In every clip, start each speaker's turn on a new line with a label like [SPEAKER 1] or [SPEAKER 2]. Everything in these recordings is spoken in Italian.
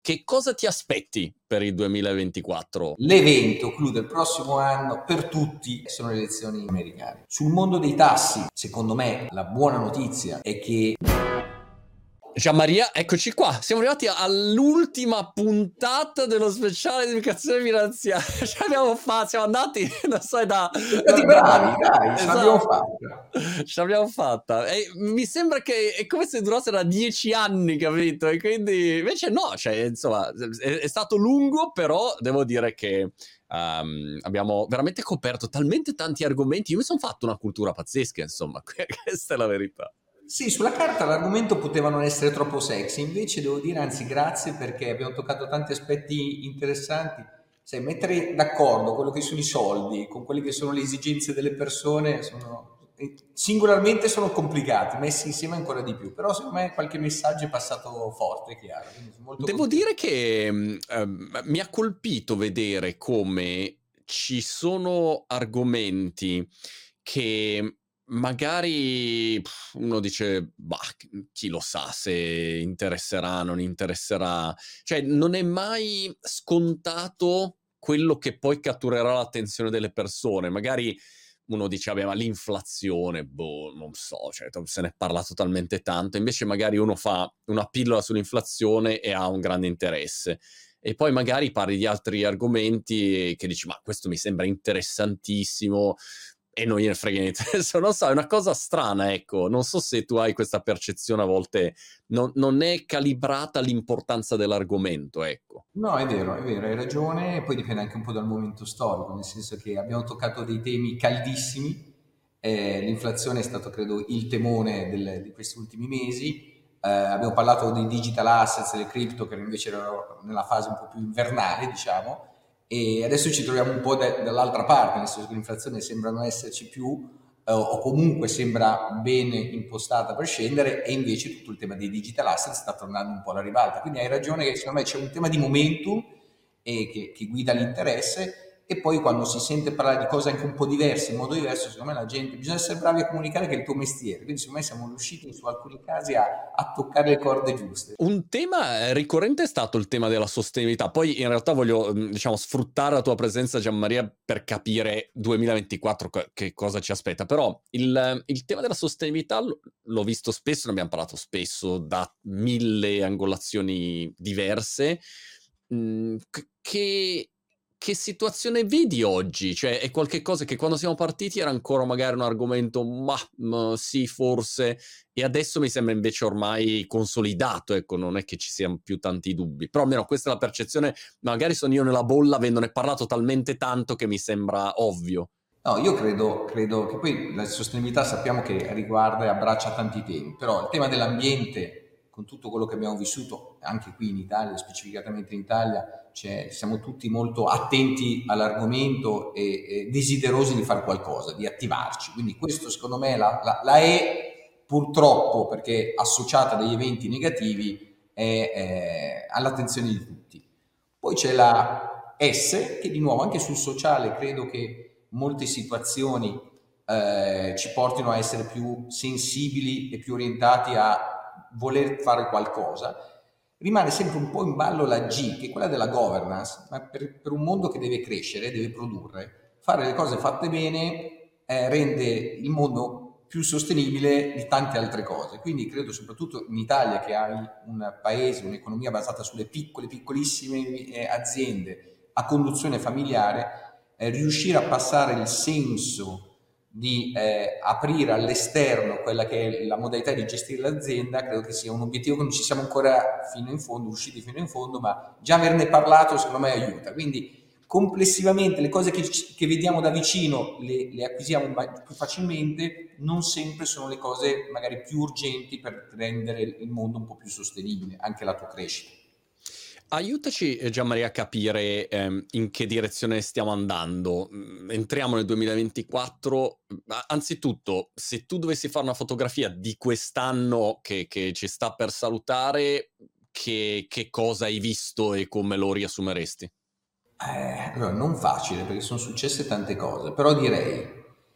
[SPEAKER 1] che cosa ti aspetti per il 2024?
[SPEAKER 2] L'evento clou del prossimo anno per tutti sono le elezioni americane. Sul mondo dei tassi, secondo me, la buona notizia è che
[SPEAKER 1] Gianmaria, eccoci qua, siamo arrivati all'ultima puntata dello speciale di educazione finanziaria. Siamo andati, non so,
[SPEAKER 2] siamo stati bravi, dai, ce l'abbiamo
[SPEAKER 1] esatto,
[SPEAKER 2] fatta.
[SPEAKER 1] ce l'abbiamo fatta. E mi sembra che è come se durasse da 10 anni, capito? E quindi, invece no, cioè, insomma, è stato lungo, però devo dire che abbiamo veramente coperto talmente tanti argomenti. Io mi sono fatto una cultura pazzesca, insomma, questa è la verità.
[SPEAKER 2] Sì, sulla carta l'argomento poteva non essere troppo sexy, invece devo dire anzi grazie perché abbiamo toccato tanti aspetti interessanti. Sai, mettere d'accordo quello che sono i soldi con quelle che sono le esigenze delle persone singolarmente sono complicati, messi insieme ancora di più, però secondo me qualche messaggio è passato forte e chiaro, quindi sono molto
[SPEAKER 1] Devo
[SPEAKER 2] contento.
[SPEAKER 1] dire che mi ha colpito vedere come ci sono argomenti che magari uno dice, bah, chi lo sa se interesserà, non interesserà. Cioè, non è mai scontato quello che poi catturerà l'attenzione delle persone. Magari uno dice, vabbè, ma l'inflazione, boh, non so, cioè, se ne è parlato talmente tanto, invece magari uno fa una pillola sull'inflazione e ha un grande interesse. E poi magari parli di altri argomenti che dici, ma questo mi sembra interessantissimo, e non gliene frega niente. Adesso non so, è una cosa strana, ecco. Non so se tu hai questa percezione, a volte non è calibrata l'importanza dell'argomento, ecco.
[SPEAKER 2] No, è vero, hai ragione, e poi dipende anche un po' dal momento storico, nel senso che abbiamo toccato dei temi caldissimi, l'inflazione è stato credo il temone di questi ultimi mesi, abbiamo parlato dei digital assets, delle cripto che invece erano nella fase un po' più invernale, diciamo, e adesso ci troviamo un po' dall'altra parte, nel senso che l'inflazione sembra non esserci più, o comunque sembra bene impostata per scendere, e invece tutto il tema dei digital asset sta tornando un po' alla ribalta. Quindi hai ragione che secondo me c'è un tema di momentum che guida l'interesse, e poi quando si sente parlare di cose anche un po' diverse, in modo diverso, secondo me la gente, bisogna essere bravi a comunicare che è il tuo mestiere, quindi secondo me siamo riusciti su alcuni casi a toccare le corde giuste.
[SPEAKER 1] Un tema ricorrente è stato il tema della sostenibilità. Poi in realtà voglio, diciamo, sfruttare la tua presenza, Gianmaria, per capire 2024 che cosa ci aspetta. Però il tema della sostenibilità l'ho visto spesso, ne abbiamo parlato spesso da 1000 angolazioni diverse. Che situazione vedi oggi? Cioè, è qualche cosa che quando siamo partiti era ancora magari un argomento, ma sì, forse, e adesso mi sembra invece ormai consolidato, ecco, non è che ci siano più tanti dubbi, però almeno questa è la percezione, magari sono io nella bolla avendone parlato talmente tanto che mi sembra ovvio.
[SPEAKER 2] No, io credo che poi la sostenibilità sappiamo che riguarda e abbraccia tanti temi, però il tema dell'ambiente, con tutto quello che abbiamo vissuto, anche qui in Italia, specificatamente in Italia, siamo tutti molto attenti all'argomento e desiderosi di fare qualcosa, di attivarci. Quindi questo secondo me la è purtroppo, perché associata a degli eventi negativi, è all'attenzione di tutti. Poi c'è la S, che di nuovo anche sul sociale credo che molte situazioni ci portino a essere più sensibili e più orientati a voler fare qualcosa. Rimane sempre un po' in ballo la G, che è quella della governance, ma per un mondo che deve crescere, deve produrre, fare le cose fatte bene rende il mondo più sostenibile di tante altre cose. Quindi credo soprattutto in Italia, che hai un paese, un'economia basata sulle piccole, piccolissime aziende a conduzione familiare, riuscire a passare il senso di aprire all'esterno quella che è la modalità di gestire l'azienda, credo che sia un obiettivo che non ci siamo ancora fino in fondo, usciti fino in fondo, ma già averne parlato secondo me aiuta. Quindi complessivamente le cose che vediamo da vicino le acquisiamo più facilmente, non sempre sono le cose magari più urgenti per rendere il mondo un po' più sostenibile, anche la tua crescita.
[SPEAKER 1] Aiutaci, Gianmaria, a capire in che direzione stiamo andando. Entriamo nel 2024. Anzitutto, se tu dovessi fare una fotografia di quest'anno che ci sta per salutare, che cosa hai visto e come lo riassumeresti?
[SPEAKER 2] Allora, non facile perché sono successe tante cose, però direi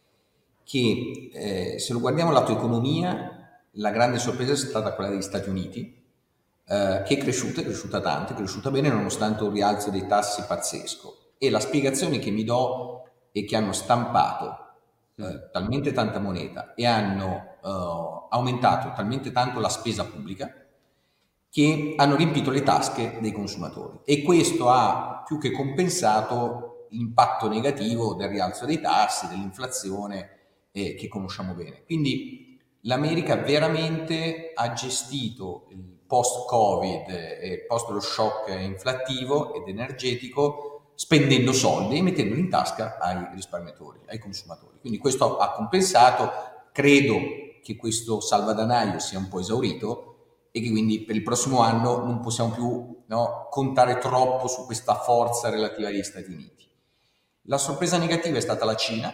[SPEAKER 2] che se lo guardiamo lato economia, la grande sorpresa è stata quella degli Stati Uniti, che è cresciuta tanto, è cresciuta bene nonostante un rialzo dei tassi pazzesco. E la spiegazione che mi do è che hanno stampato talmente tanta moneta e hanno aumentato talmente tanto la spesa pubblica che hanno riempito le tasche dei consumatori, e questo ha più che compensato l'impatto negativo del rialzo dei tassi, dell'inflazione che conosciamo bene. Quindi l'America veramente ha gestito il post-Covid e post lo shock inflattivo ed energetico spendendo soldi e mettendoli in tasca ai risparmiatori, ai consumatori. Quindi questo ha compensato. Credo che questo salvadanaio sia un po' esaurito e che quindi per il prossimo anno non possiamo più, no, contare troppo su questa forza relativa agli Stati Uniti. La sorpresa negativa è stata la Cina,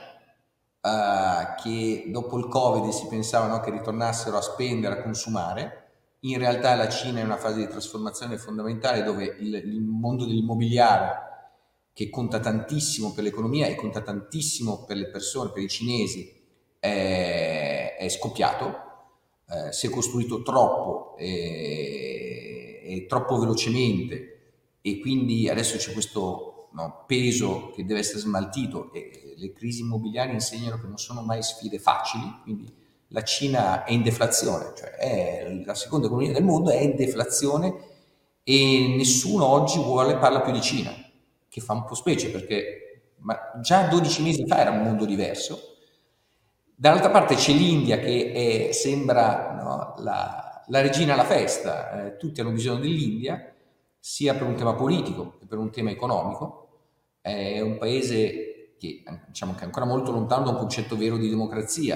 [SPEAKER 2] che dopo il Covid si pensava, no, che ritornassero a spendere, a consumare. In realtà la Cina è in una fase di trasformazione fondamentale dove il mondo dell'immobiliare, che conta tantissimo per l'economia e conta tantissimo per le persone, per i cinesi, è scoppiato. Si è costruito troppo e troppo velocemente, e quindi adesso c'è questo, no, peso che deve essere smaltito, e le crisi immobiliari insegnano che non sono mai sfide facili. Quindi la Cina è in deflazione, cioè è la seconda economia del mondo, è in deflazione, e nessuno oggi parla più di Cina, che fa un po' specie perché già 12 mesi fa era un mondo diverso. Dall'altra parte c'è l'India che sembra, no, la regina alla festa, tutti hanno bisogno dell'India, sia per un tema politico che per un tema economico. È un paese che, diciamo, che è ancora molto lontano da un concetto vero di democrazia,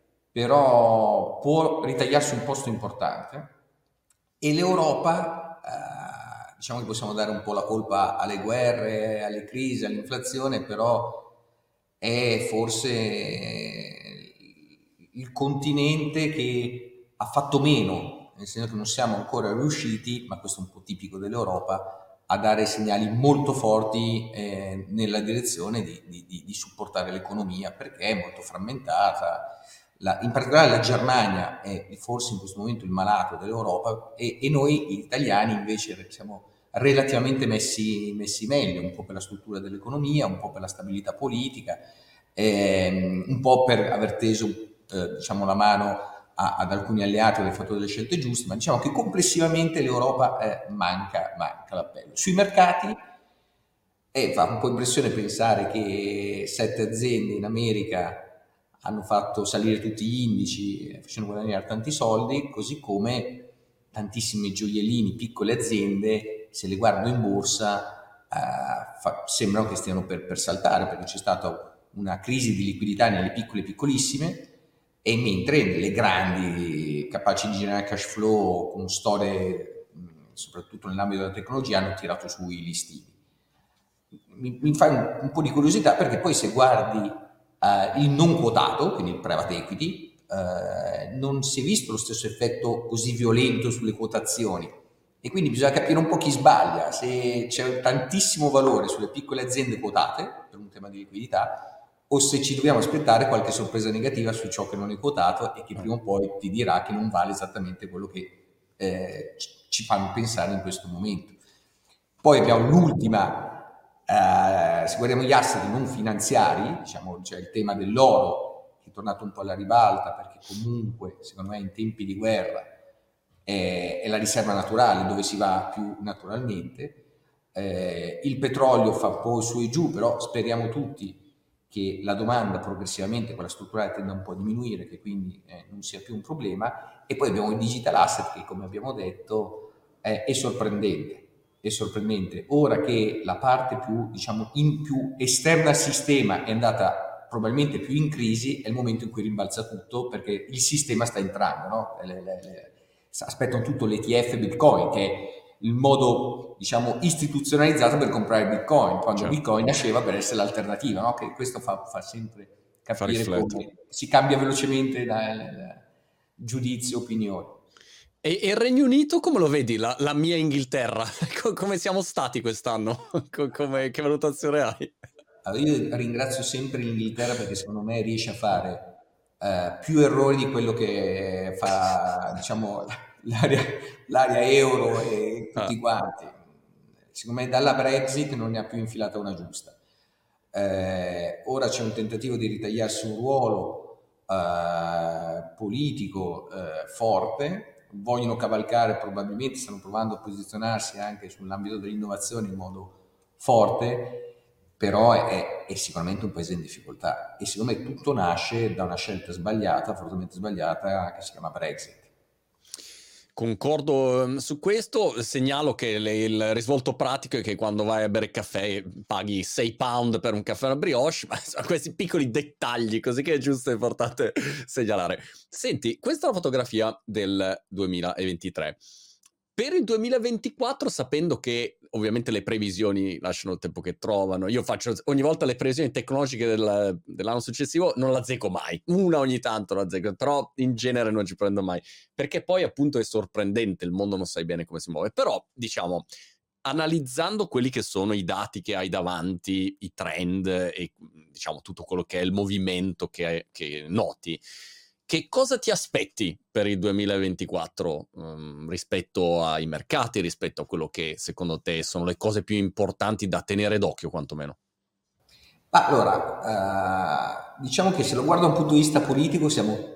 [SPEAKER 2] però può ritagliarsi un posto importante. E l'Europa, diciamo che possiamo dare un po' la colpa alle guerre, alle crisi, all'inflazione, però è forse il continente che ha fatto meno, nel senso che non siamo ancora riusciti, ma questo è un po' tipico dell'Europa, a dare segnali molto forti nella direzione di supportare l'economia, perché è molto frammentata. In particolare la Germania è forse in questo momento il malato dell'Europa, e noi italiani invece siamo relativamente messi meglio, un po' per la struttura dell'economia, un po' per la stabilità politica, un po' per aver teso, diciamo, la mano ad alcuni alleati, aver fatto delle scelte giuste, ma diciamo che complessivamente l'Europa manca l'appello. Sui mercati fa un po' impressione pensare che 7 aziende in America hanno fatto salire tutti gli indici, facendo guadagnare tanti soldi, così come tantissimi gioiellini, piccole aziende, se le guardo in borsa, sembrano che stiano per saltare, perché c'è stata una crisi di liquidità nelle piccole piccolissime, e mentre nelle grandi, capaci di generare cash flow con storie, soprattutto nell'ambito della tecnologia, hanno tirato su i listini. Mi fa un po' di curiosità, perché poi se guardi il non quotato, quindi il private equity, non si è visto lo stesso effetto così violento sulle quotazioni, e quindi bisogna capire un po' chi sbaglia, se c'è tantissimo valore sulle piccole aziende quotate per un tema di liquidità, o se ci dobbiamo aspettare qualche sorpresa negativa su ciò che non è quotato e che prima o poi ti dirà che non vale esattamente quello che ci fanno pensare in questo momento. Poi abbiamo l'ultima, se guardiamo gli asset non finanziari, diciamo, c'è il tema dell'oro, che è tornato un po' alla ribalta, perché comunque, secondo me, in tempi di guerra è la riserva naturale dove si va più naturalmente. Il petrolio fa un po' su e giù, però speriamo tutti che la domanda progressivamente, quella strutturale, tenda un po' a diminuire, che quindi non sia più un problema. E poi abbiamo il digital asset, che, come abbiamo detto, è sorprendente. È sorprendente. Ora che la parte più, diciamo, più esterna al sistema è andata probabilmente più in crisi, è il momento in cui rimbalza tutto, perché il sistema sta entrando, no? Aspettano tutto l'ETF Bitcoin, che è il modo, diciamo, istituzionalizzato per comprare Bitcoin, quando certo, Bitcoin nasceva per essere l'alternativa, no? Che questo fa sempre capire come si cambia velocemente il giudizio, opinione.
[SPEAKER 1] E il Regno Unito come lo vedi? La mia Inghilterra, come siamo stati quest'anno? Che valutazione hai?
[SPEAKER 2] Allora, io ringrazio sempre l'Inghilterra, perché secondo me riesce a fare più errori di quello che fa, diciamo, l'area, l'area euro e tutti
[SPEAKER 1] Ah.
[SPEAKER 2] quanti. Secondo me dalla Brexit non ne ha più infilata una giusta. Ora c'è un tentativo di ritagliarsi un ruolo politico forte, vogliono cavalcare, probabilmente stanno provando a posizionarsi anche sull'ambito dell'innovazione in modo forte, però è sicuramente un paese in difficoltà e secondo me tutto nasce da una scelta sbagliata, fortemente sbagliata, che si chiama Brexit.
[SPEAKER 1] Concordo su questo, segnalo che il risvolto pratico è che quando vai a bere caffè paghi 6 pound per un caffè e una brioche, ma sono questi piccoli dettagli, così che è giusto e importante segnalare. Senti, questa è la fotografia del 2023. Per il 2024, sapendo che ovviamente le previsioni lasciano il tempo che trovano, io faccio ogni volta le previsioni tecnologiche dell'anno successivo, non la azzecco mai, una ogni tanto la azzecco, però in genere non ci prendo mai, perché poi appunto è sorprendente, il mondo non sai bene come si muove, però diciamo, analizzando quelli che sono i dati che hai davanti, i trend e diciamo tutto quello che è il movimento che noti, che cosa ti aspetti per il 2024 rispetto ai mercati, rispetto a quello che secondo te sono le cose più importanti da tenere d'occhio quantomeno?
[SPEAKER 2] Allora, diciamo che se lo guardo da un punto di vista politico siamo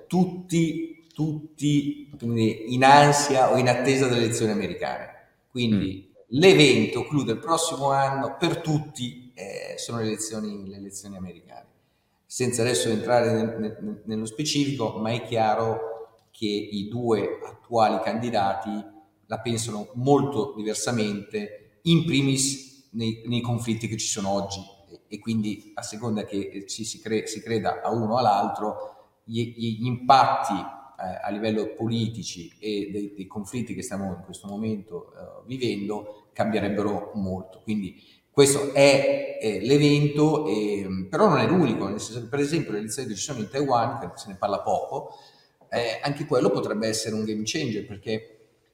[SPEAKER 2] tutti come dire, in ansia o in attesa delle elezioni americane. Quindi l'evento clou del prossimo anno per tutti sono le elezioni americane. Senza adesso entrare nello specifico, ma è chiaro che i due attuali candidati la pensano molto diversamente, in primis nei conflitti che ci sono oggi e quindi a seconda che si creda a uno o all'altro, gli impatti a livello politici e dei conflitti che stiamo in questo momento vivendo cambierebbero molto. Quindi questo è l'evento, però non è l'unico, nel senso che per esempio le elezioni che ci sono in Taiwan, che se ne parla poco, anche quello potrebbe essere un game changer, perché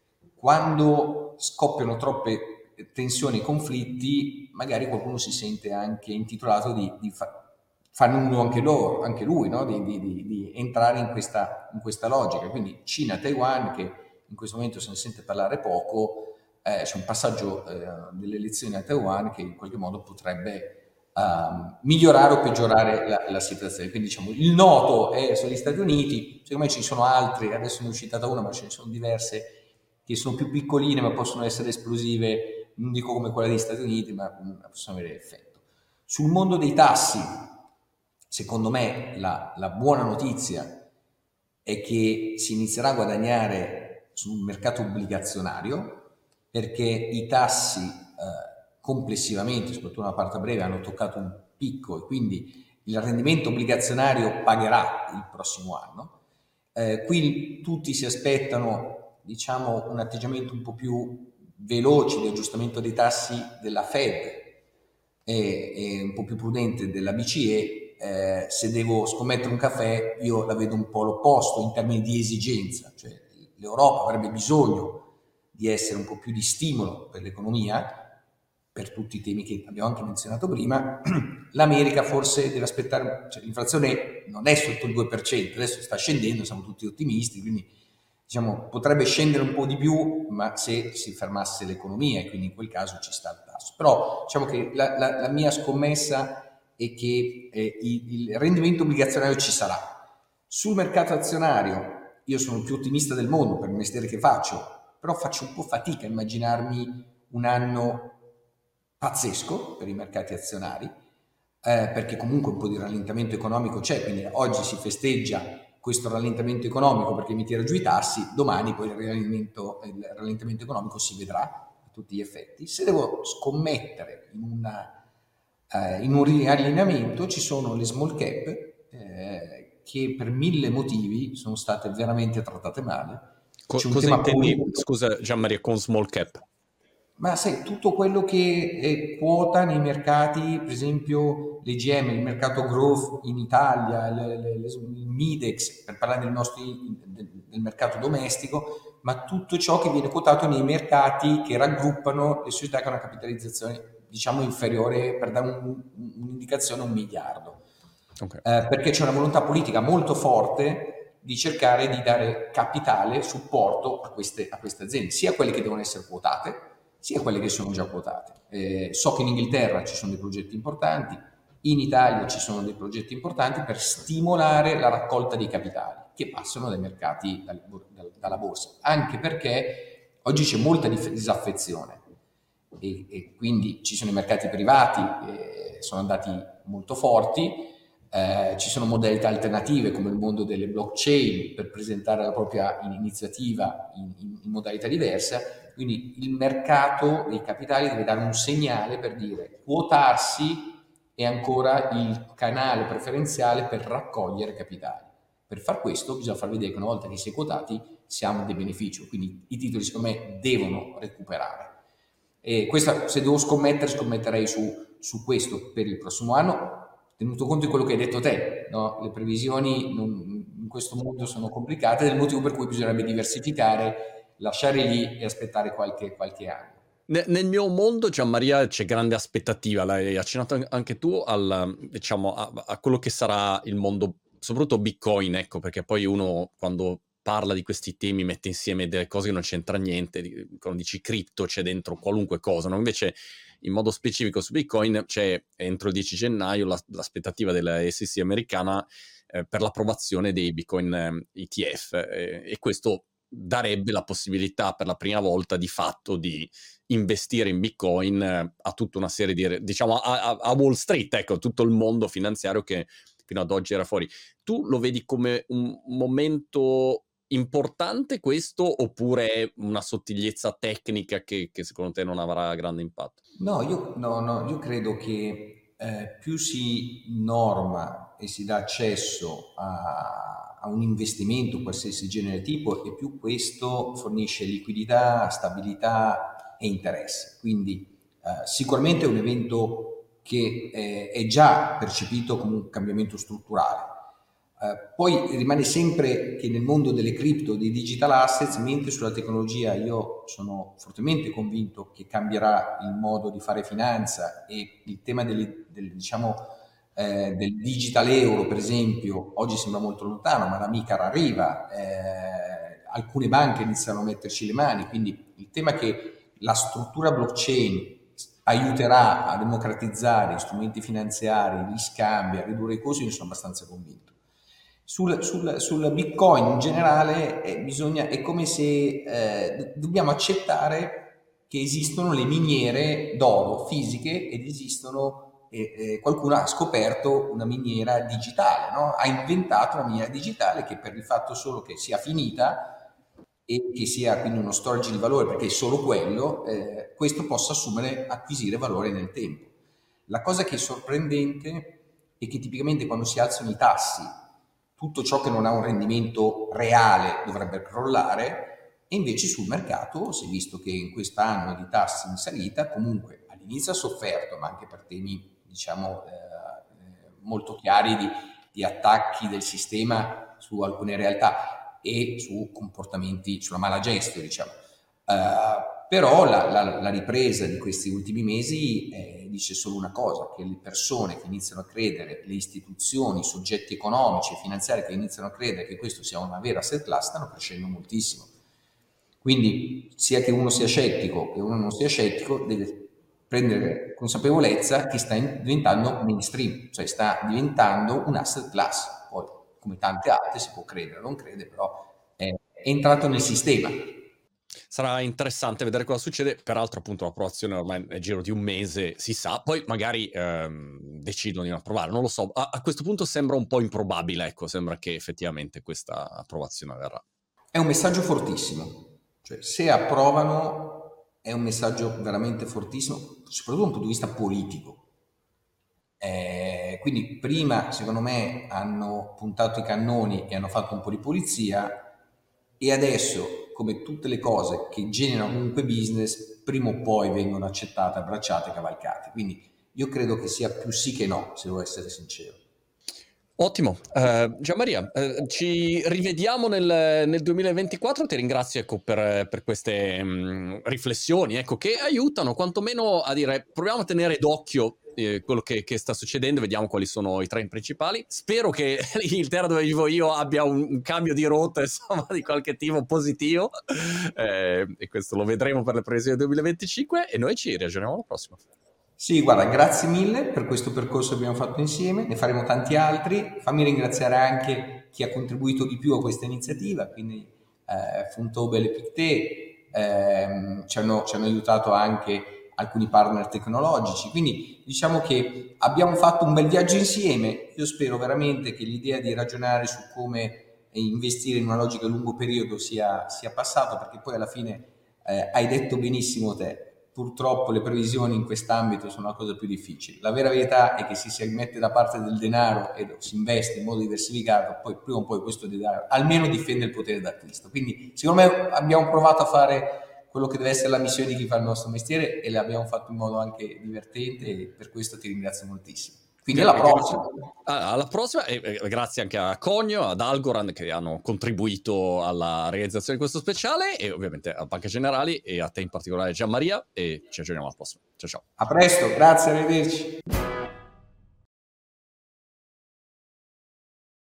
[SPEAKER 2] quando scoppiano troppe tensioni e conflitti, magari qualcuno si sente anche intitolato di fare uno anche lui, no? di entrare in questa logica. Quindi Cina-Taiwan, che in questo momento se ne sente parlare poco, c'è un passaggio delle elezioni a Taiwan che in qualche modo potrebbe migliorare o peggiorare la situazione. Quindi diciamo il noto sono gli Stati Uniti, secondo me ci sono altri, adesso ne ho citata una, ma ce ne sono diverse che sono più piccoline ma possono essere esplosive, non dico come quella degli Stati Uniti, ma possono avere effetto. Sul mondo dei tassi, secondo me la buona notizia è che si inizierà a guadagnare sul mercato obbligazionario, perché i tassi complessivamente, soprattutto nella parte breve, hanno toccato un picco e quindi il rendimento obbligazionario pagherà il prossimo anno. Qui tutti si aspettano, diciamo, un atteggiamento un po' più veloce di aggiustamento dei tassi della Fed e un po' più prudente della BCE. Se devo scommettere un caffè, io la vedo un po' l'opposto in termini di esigenza, cioè l'Europa avrebbe bisogno di essere un po' più di stimolo per l'economia, per tutti i temi che abbiamo anche menzionato prima. L'America forse deve aspettare, cioè l'inflazione non è sotto il 2%, adesso sta scendendo, siamo tutti ottimisti, quindi diciamo potrebbe scendere un po' di più, ma se si fermasse l'economia e quindi in quel caso ci sta il tasso. Però diciamo che la mia scommessa è che il rendimento obbligazionario ci sarà. Sul mercato azionario io sono il più ottimista del mondo per il mestiere che faccio, però faccio un po' fatica a immaginarmi un anno pazzesco per i mercati azionari, perché comunque un po' di rallentamento economico c'è, quindi oggi si festeggia questo rallentamento economico perché mi tira giù i tassi, domani poi il rallentamento economico si vedrà a tutti gli effetti. Se devo scommettere in un riallineamento, ci sono le small cap che per 1000 motivi sono state veramente trattate male. C'è un
[SPEAKER 1] Cosa
[SPEAKER 2] tema
[SPEAKER 1] intendi,
[SPEAKER 2] politico.
[SPEAKER 1] scusa Gianmaria, con small cap?
[SPEAKER 2] Ma sai, tutto quello che è quota nei mercati, per esempio l'EGM, il mercato growth in Italia, il Midex, per parlare del mercato domestico, ma tutto ciò che viene quotato nei mercati che raggruppano le società che hanno una capitalizzazione, diciamo, inferiore, per dare un'indicazione, 1 miliardo.
[SPEAKER 1] Okay.
[SPEAKER 2] Perché c'è una volontà politica molto forte di cercare di dare capitale, supporto a queste aziende, sia quelle che devono essere quotate, sia quelle che sono già quotate. So che in Inghilterra ci sono dei progetti importanti, in Italia ci sono dei progetti importanti per stimolare la raccolta dei capitali che passano dai mercati, dalla borsa, anche perché oggi c'è molta disaffezione e quindi ci sono i mercati privati che sono andati molto forti. Ci sono modalità alternative come il mondo delle blockchain per presentare la propria iniziativa in modalità diversa, quindi il mercato dei capitali deve dare un segnale per dire quotarsi è ancora il canale preferenziale per raccogliere capitali. Per far questo bisogna far vedere che una volta che si è quotati siamo dei benefici, quindi i titoli secondo me devono recuperare. E questa, se devo scommettere, scommetterei su questo per il prossimo anno, tenuto conto di quello che hai detto te, no? Le previsioni in questo mondo sono complicate, ed è il motivo per cui bisognerebbe diversificare, lasciare lì e aspettare qualche anno.
[SPEAKER 1] Nel mio mondo, Gianmaria, c'è grande aspettativa, l'hai accennato anche tu, diciamo, a quello che sarà il mondo, soprattutto Bitcoin, ecco, perché poi uno quando parla di questi temi mette insieme delle cose che non c'entra niente, quando dici cripto c'è dentro qualunque cosa, no? Invece in modo specifico su Bitcoin c'è entro il 10 gennaio l'aspettativa della SEC americana per l'approvazione dei Bitcoin ETF e questo darebbe la possibilità per la prima volta di fatto di investire in Bitcoin a tutta una serie di, diciamo, a Wall Street, ecco, tutto il mondo finanziario che fino ad oggi era fuori. Tu lo vedi come un momento importante questo, oppure è una sottigliezza tecnica che secondo te non avrà grande impatto?
[SPEAKER 2] No, io credo che più si norma e si dà accesso a un investimento, qualsiasi genere tipo, e più questo fornisce liquidità, stabilità e interesse. Quindi sicuramente è un evento che è già percepito come un cambiamento strutturale. Poi rimane sempre che nel mondo delle cripto, dei digital assets, mentre sulla tecnologia io sono fortemente convinto che cambierà il modo di fare finanza e il tema diciamo, del digital euro, per esempio, oggi sembra molto lontano, ma la MiCAR arriva, alcune banche iniziano a metterci le mani, quindi il tema che la struttura blockchain aiuterà a democratizzare gli strumenti finanziari, gli scambi, a ridurre i costi, io sono abbastanza convinto. Sul Bitcoin in generale è come se dobbiamo accettare che esistono le miniere d'oro fisiche ed esistono, qualcuno ha scoperto una miniera digitale, no? Ha inventato una miniera digitale che per il fatto solo che sia finita e che sia quindi uno storage di valore, perché è solo quello, questo possa acquisire valore nel tempo. La cosa che è sorprendente è che tipicamente quando si alzano i tassi tutto ciò che non ha un rendimento reale dovrebbe crollare, e invece sul mercato si è visto che in quest'anno di tassi in salita comunque all'inizio ha sofferto, ma anche per temi diciamo molto chiari di attacchi del sistema su alcune realtà e su comportamenti, sulla mala gestione diciamo. Però la ripresa di questi ultimi mesi dice solo una cosa, che le persone che iniziano a credere, le istituzioni, i soggetti economici e finanziari che iniziano a credere che questo sia una vera asset class stanno crescendo moltissimo. Quindi sia che uno sia scettico che uno non sia scettico deve prendere consapevolezza che sta diventando mainstream, cioè sta diventando un asset class. Poi come tante altre si può credere o non credere, però è entrato nel sistema.
[SPEAKER 1] Sarà interessante vedere cosa succede. Peraltro, appunto, l'approvazione ormai nel giro di un mese si sa. Poi magari decidono di non approvare. Non lo so. A questo punto sembra un po' improbabile. Ecco, sembra che effettivamente questa approvazione avverrà.
[SPEAKER 2] È un messaggio fortissimo. Cioè, se approvano, è un messaggio veramente fortissimo, soprattutto dal punto di vista politico. Quindi prima, secondo me, hanno puntato i cannoni e hanno fatto un po' di pulizia, e adesso, come tutte le cose che generano comunque business, prima o poi vengono accettate, abbracciate, cavalcate. Quindi io credo che sia più sì che no, se devo essere sincero.
[SPEAKER 1] Ottimo. Gianmaria, ci rivediamo nel 2024. Ti ringrazio, ecco, per queste riflessioni, ecco, che aiutano quantomeno a dire proviamo a tenere d'occhio quello che sta succedendo, vediamo quali sono i trend principali. Spero che l'Inghilterra dove vivo io abbia un cambio di rotta, insomma, di qualche tipo positivo, e questo lo vedremo per le previsioni del 2025 e noi ci riaggiorniamo alla prossima.
[SPEAKER 2] Sì, guarda, grazie mille per questo percorso che abbiamo fatto insieme, ne faremo tanti altri. Fammi ringraziare anche chi ha contribuito di più a questa iniziativa, quindi Fontobel e Pictet, ci hanno aiutato anche alcuni partner tecnologici, quindi diciamo che abbiamo fatto un bel viaggio insieme. Io spero veramente che l'idea di ragionare su come investire in una logica a lungo periodo sia passato, perché poi alla fine hai detto benissimo te, purtroppo le previsioni in quest'ambito sono la cosa più difficile. La vera verità è che se si mette da parte del denaro e si investe in modo diversificato, poi prima o poi questo denaro almeno difende il potere d'acquisto. Quindi secondo me abbiamo provato a fare quello che deve essere la missione di chi fa il nostro mestiere e l'abbiamo fatto in modo anche divertente e per questo ti ringrazio moltissimo. Quindi alla prossima.
[SPEAKER 1] Alla prossima, e grazie anche a Conio, ad Algorand che hanno contribuito alla realizzazione di questo speciale, e ovviamente a Banca Generali e a te in particolare Gianmaria, e ci aggiorniamo alla prossima. Ciao ciao.
[SPEAKER 2] A presto, grazie, arrivederci.